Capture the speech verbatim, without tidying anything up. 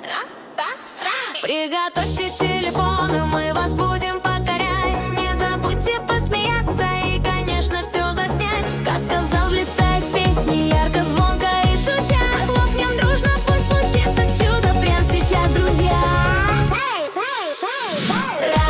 Приготовьте телефоны, мы вас будем покорять. Не забудьте посмеяться и, конечно, все заснять. Сказка завлетает в песни, ярко, звонко и шутя. Хлопнем дружно, пусть случится чудо прямо сейчас, друзья.